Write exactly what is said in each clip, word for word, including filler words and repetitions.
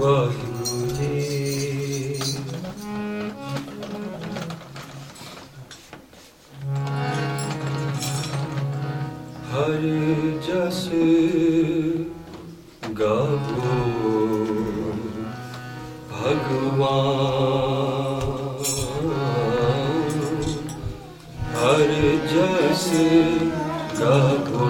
वाहिगुरु जी। हर जस गावो भगवान, हर जस गावो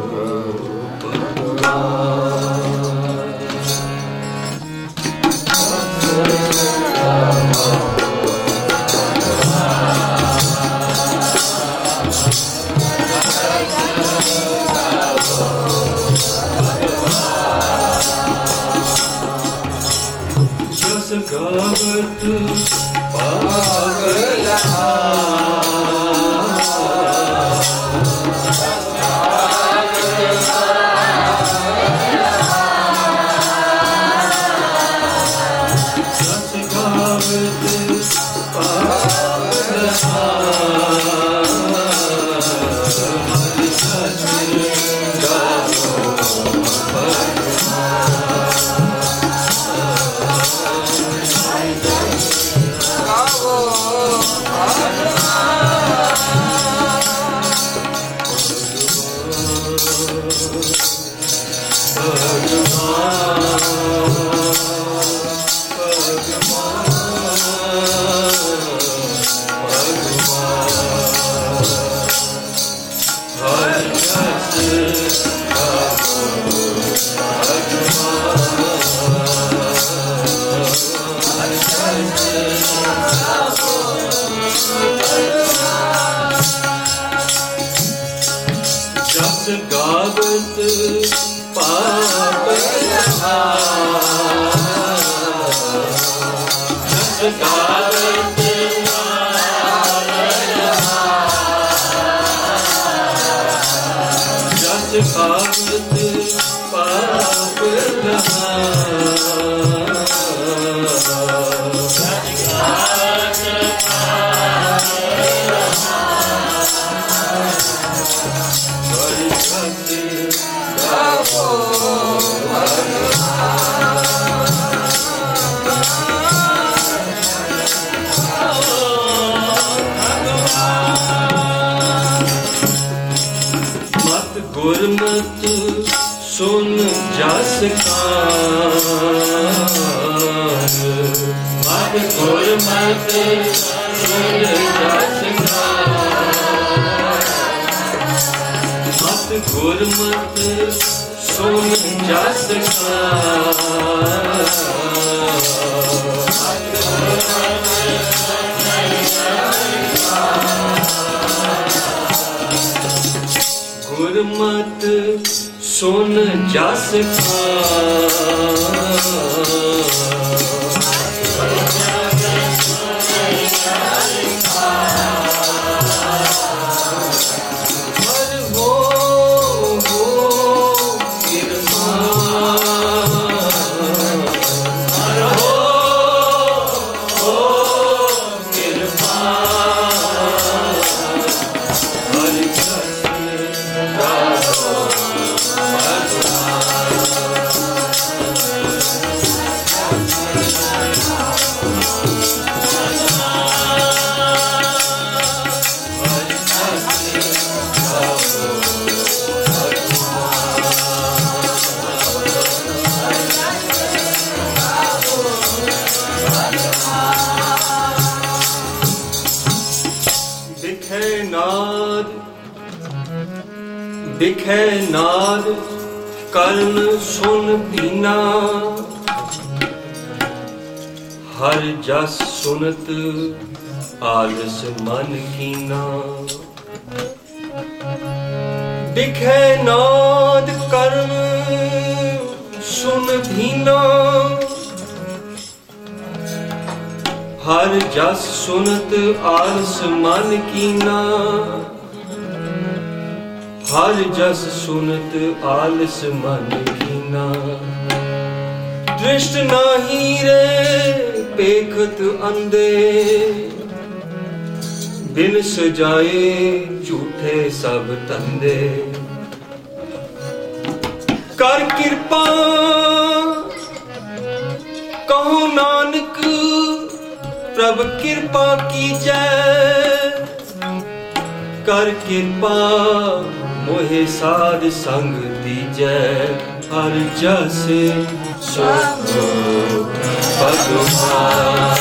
गावत पागल गावत पागल जस गावत जस गावत पागल गुरमत सुन जस कान, मत गुरमत सुन जस कान, मत गुरमत सुन जस कान, गुरमत सुन जस दिखे नाद कर्ण सुन पीना, हर जस सुनत आलस मन कीना। दिखे नाद कर्ण सुन पीना, हर जस सुनत आलस मन कीना। हर जस सुनत आलस मन कीना। दृष्ट नाही रे पेखत अंधे, बिन सजाए झूठे सब तंदे। कर कृपा कहो नानक प्रभ कृपा कीजै, कर कृपा मोहे साध संग दीजै। हर जस सुख भगवान,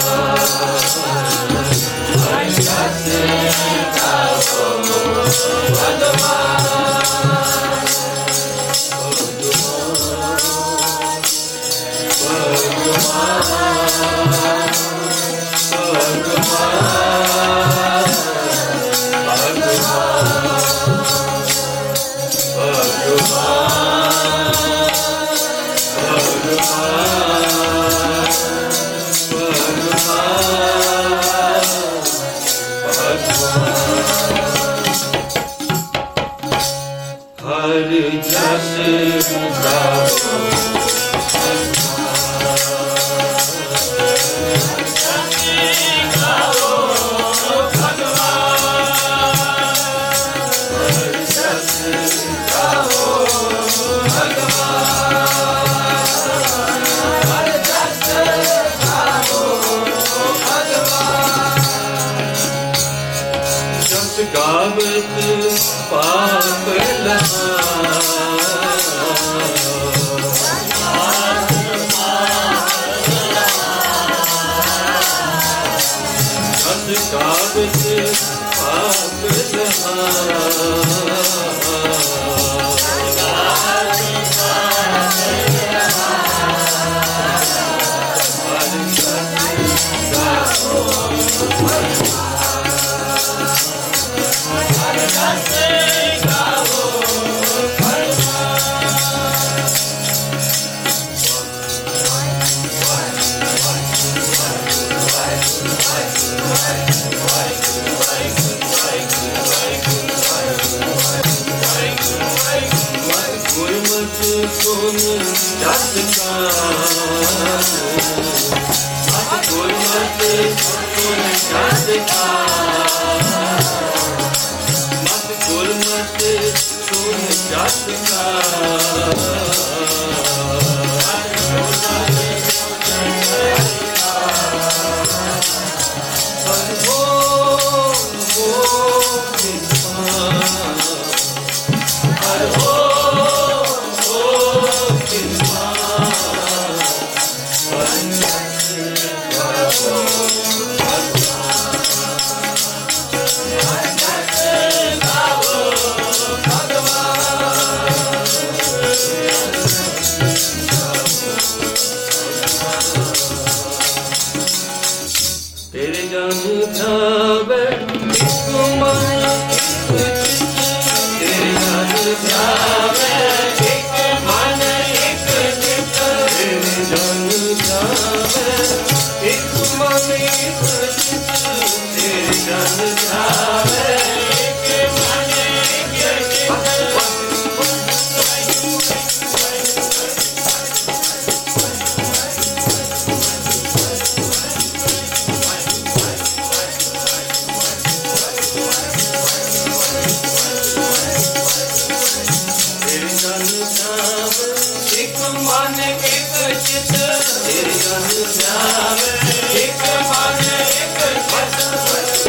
हर जस गाओ भगवान, हर जस गाओ गावत पाप लहा, जस गावत पाप लहा, सुन जस का, मत गुरमत सुन जस का, मत गुरमत सुन जस का, तेरे जन ध्यावे एक मन एक चित, तेरे जन ध्यावे एक मन एक चित, तेरे जन ध्यावे एक मन एक चित, तेरे जन ध्यावे एक मन एक चित। एक मन एक चित, तेरे जन ध्यावे एक मन एक चित,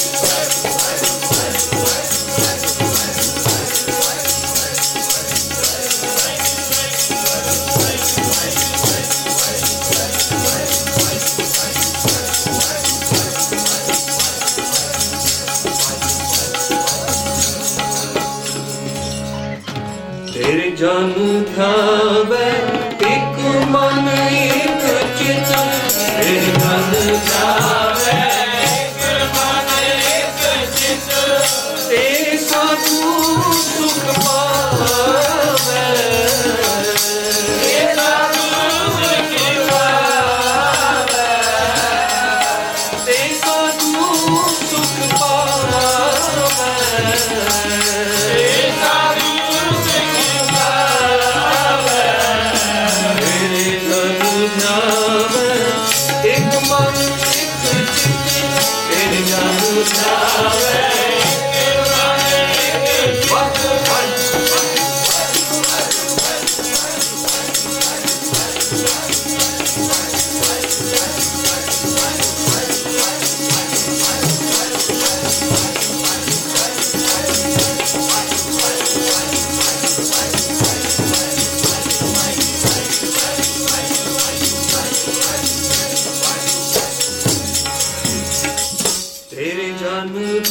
तेरे जन ध्यावे एक मन एक चित, तेरे जन ध्यावे एक मन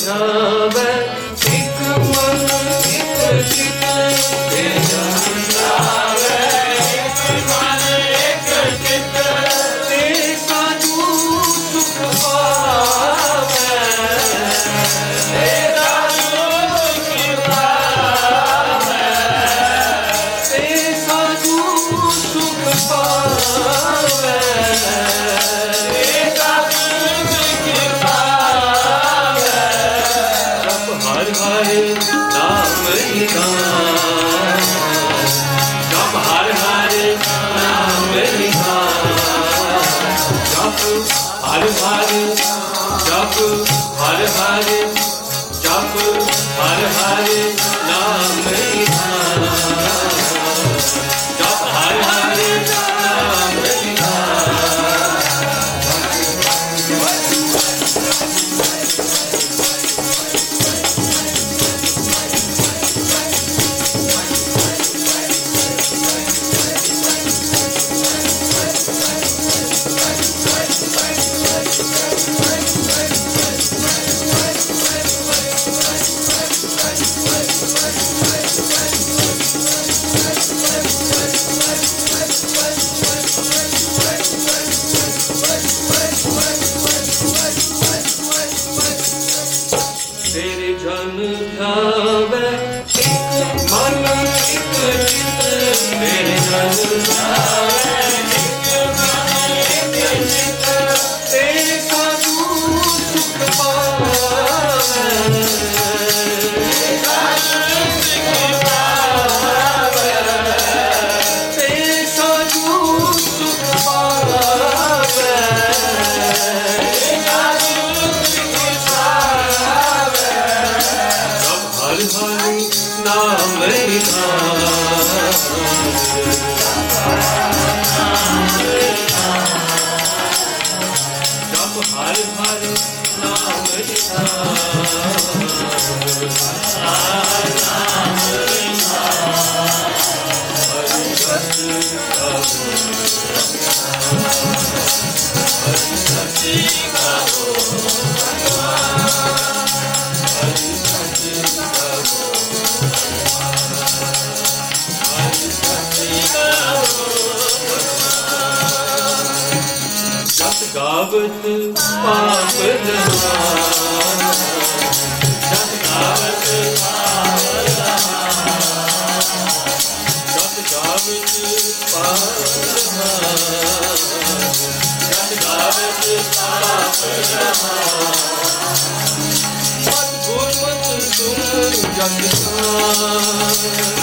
ਧਿਆਵੇ ਇੱਕ ਮਨ ਇੱਕ ਚਿਤ ਤੇ ਜਨ ਧਿਆਵੇ ਇੱਕ ਮਨ ਇੱਕ ਚਿਤ ਤੇ ਸਾਧੂ ਸੁਖ ਪਾਵੇ ਤੇ ਸਾਧੂ ਸੁਖ ਪਾਵੇ ਤੇ ਸਾਧੂ ਸੁਖ ਪਾਵੇ ਤੇ ਸਾਧੂ ਸੁਖ ਪਾਵੇ ਹਰ ਹਰ ਨਾਮ ਨਿਧਾਨ ਜਪ ਹਰ ਹਰ ਨਾਮ ਨਿਧਾਨ ਜਪ ਹਰ ਹਰ ਜਪ ਹਰ ਹਰ ਜਪ ਹਰ ਹਰ ਨਾਮ ਨਿਧਾਨ ਜਪ ਹਰ ਹਰ ਨਾਮ ਨਿਧਾਨ ਤੇਰੇ ਜਨ ਧਿਆਵੇ ਇੱਕ ਮਨ ਇੱਕ ਚਿਤ ਤੇਰੇ ਜਨ ਧਿਆਵੇ ਇੱਕ ਮਨ ਇੱਕ ਚਿਤ ਤੇ ਸਾਧੂ ਸੁਖ ਪਾਵੇ ਤੇ ਸਾਧੂ ਸੁਖ ਪਾਵੇ ਤੇ ਸਾਧੂ ਸੁਖ ਪਾਵੇ ਤੇ ਸਾਧੂ ਸੁਖ ਪਾਵੇ ਹਰ ਹਰ ਨਾਮ ਨਿਧਾਨ ਜਪ ਹਰ ਹਰ ਨਾਮ ਨਿਧਾਨ ਹਰ ਨਾਮ ਨਿਧਾਨ ਹਰਿ ਸਤਿ ਹਰਿ ਸਤਿ ਗਾਵੋ ਹਰਿ ਸਤਿ ਜਸ ਗਾਵਤ ਪਾਪ ਜਹਾਨ ਜਸ ਗਾਵਤ ਪਾਪ ਜਹਾਨ ਜਸ ਗਾਵਤ ਪਾਪ ਜਹਾਨ ਜਸ ਗਾਵਤ ਪਾਪ ਜਹਾਨ ਮਤ ਗੁਰਮਤਿ ਸੁਨ ਜਗ ਸਾਨ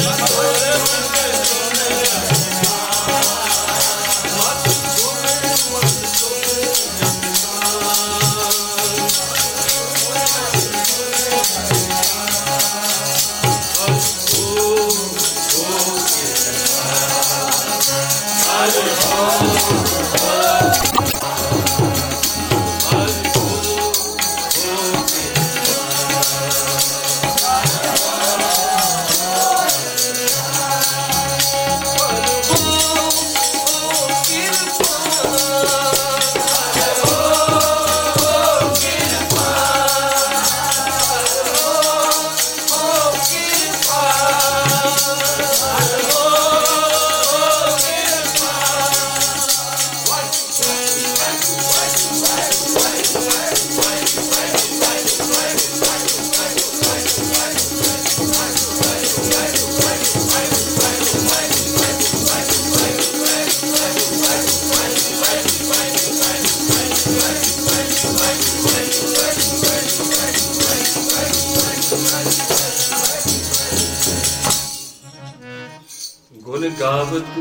ਗੁਣ ਗਾਵਤ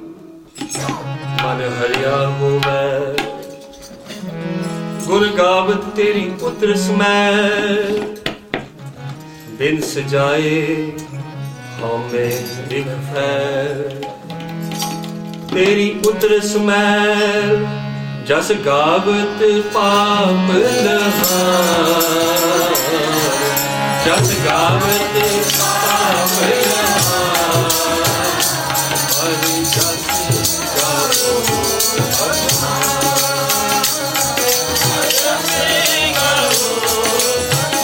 ਮਨ ਹਰਿਆ ਹੋਵੇ ਗੁਣ ਗਾਵਤ ਤੇਰੀ ਪੁੱਤਰ ਸਮੈ ਬਿਨ ਸਜਾਏ ਹਉਮੈ ਦਿਖੈ ਤੇਰੀ ਪੁੱਤਰ ਸਮੈ ਜਸ ਗਾਵਤ ਪਾਪ ਲਹਾ ਜਸ ਗਾਵਤ ਪਾਪ ਲਹਾ ਹਰਿ ਜਸ ਗਾਵੋ ਹਰਿ ਗਾਵੋ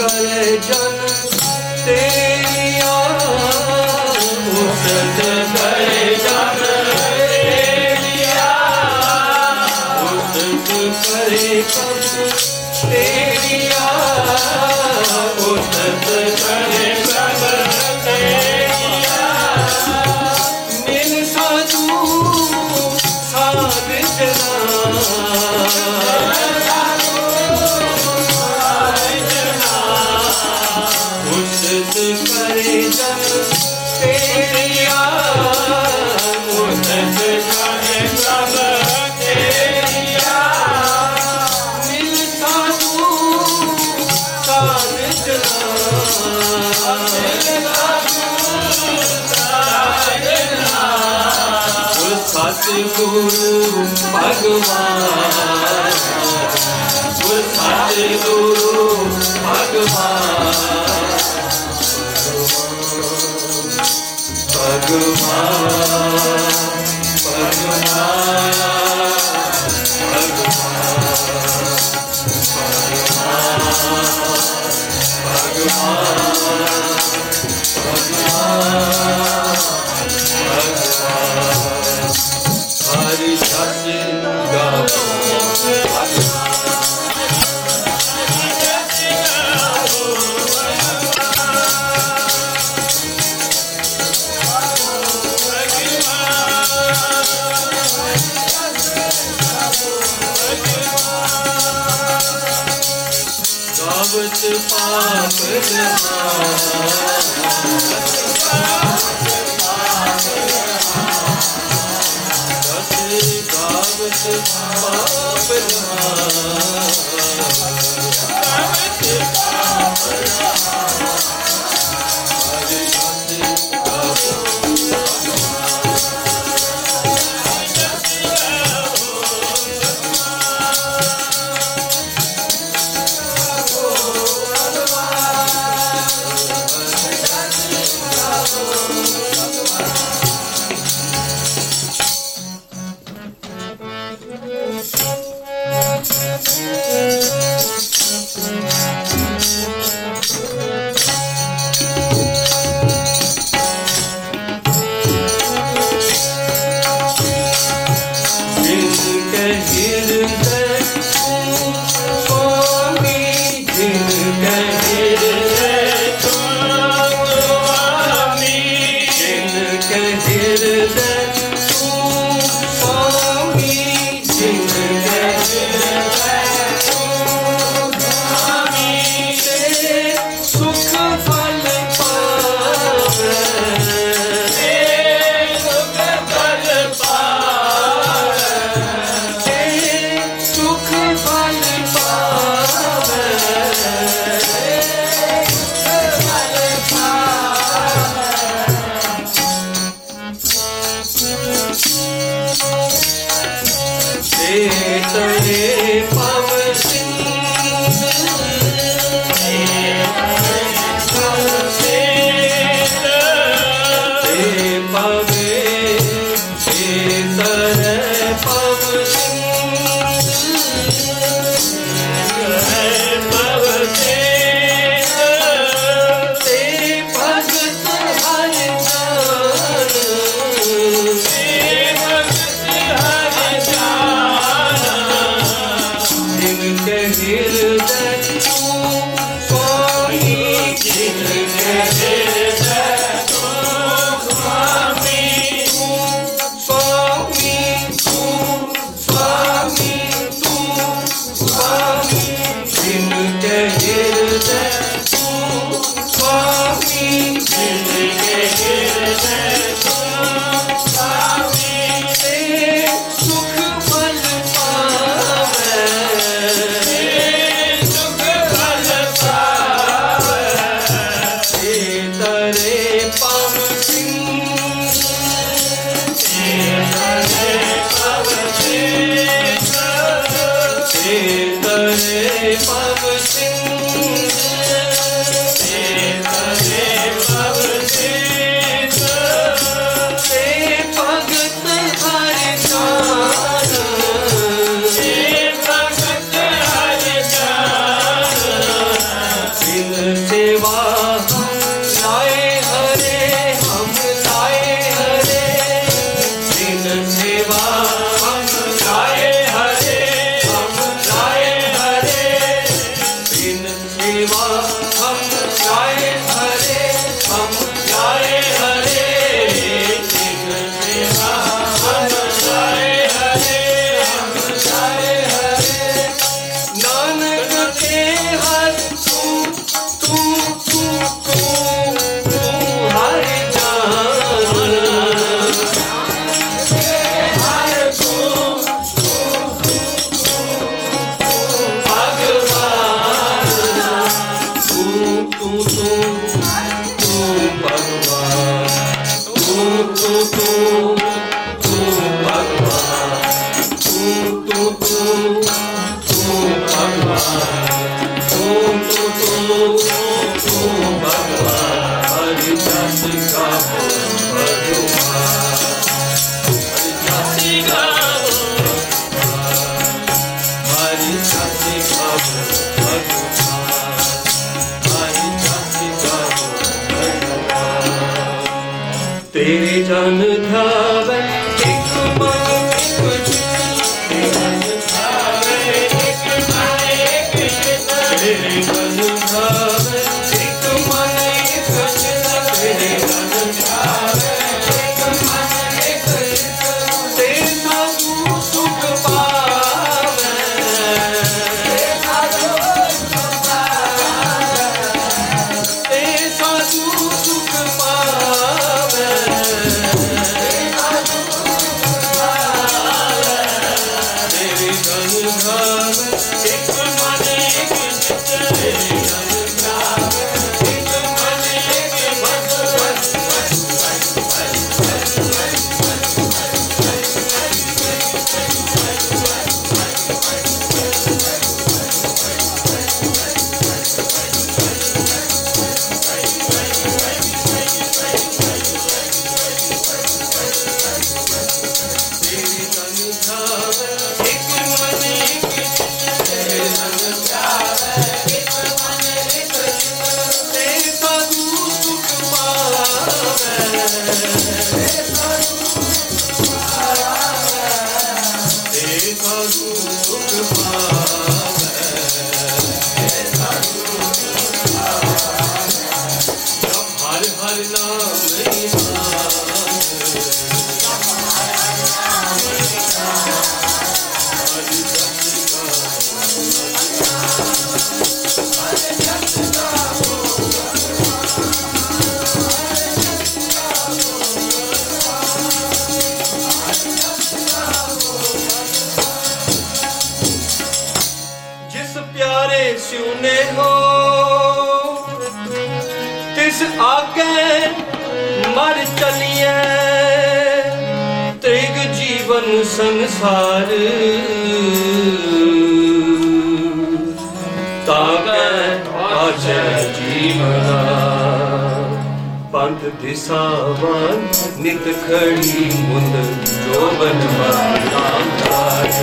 करे जन तेरिया उठत करे जन तेरिया उठत करे कब तेरिया उठत करे कब तेरिया मिल साधु साध जना करे जन तेरिया उठत करे सब तेरिया मिल साधु साध जना सतगुरु भगवान सतगुरु भगवान भगवान भगवान हरि सत्य गावो गावत पाप गावत पाप तेरे जन धावे एक मन एक चित, तेरे जन धावे एक मन एक चित, तेरे जन धावे एक मन एक चित, तेरे साधु सुख पावे, तेरे साधु सुख पावे, तेरे साधु सुख पावे, सुने हो तिस आगे मर चलिए, त्रिग जीवन संसार तागे आजे जीवना, पंथ दिशावान नित खड़ी मुंद जोबन नाम राज,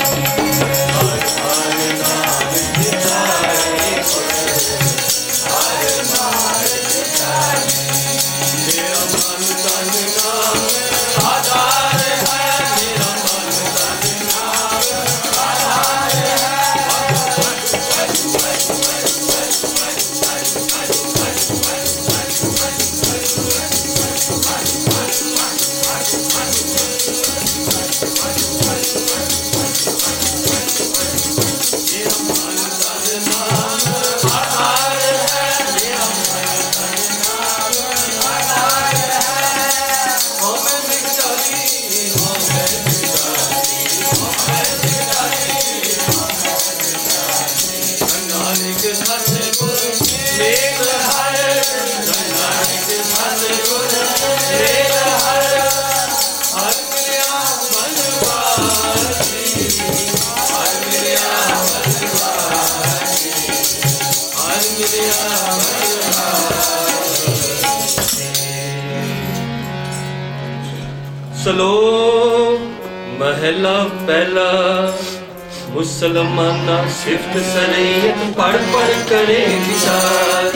सलोक महला पहला, मुसलमाना सिफ्त सरीयत पढ़ पढ़ करे विचार,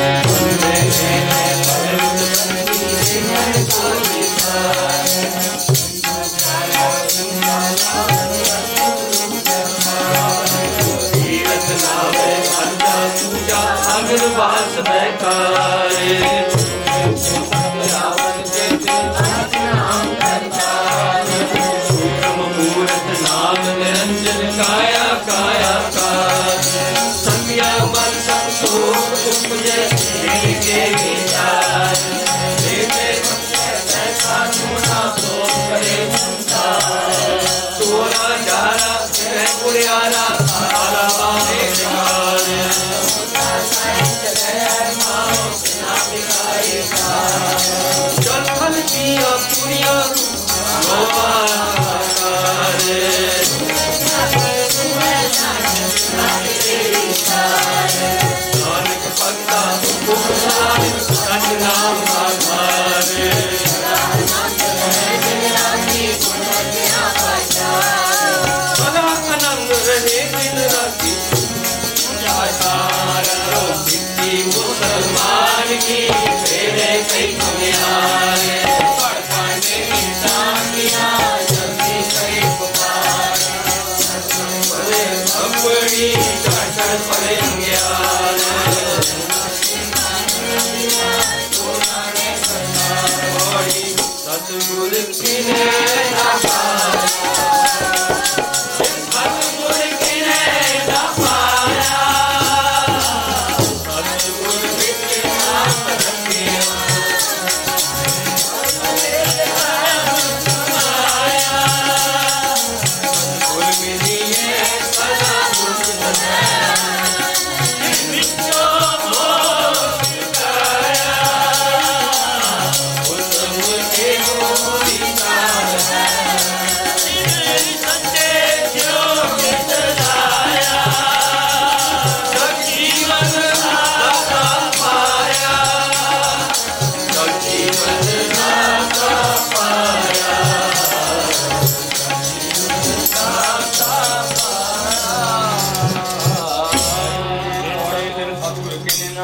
तीरथ नावे भंडा पूजा अग्रवास बैकारे, काया काया का संज्ञा मन संतोष उपजे के विचार, देवे ऐसा गुना तो करे संसार, तोरा जारा है पुरियारा आला बाने कार, जल फल किया पुरिया गोपाल,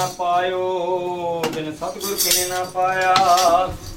ਨਾ ਪਾਇਓ, ਬਿਨ ਸਤਿਗੁਰ ਕਿਨੇ ਨਾ ਪਾਇਆ।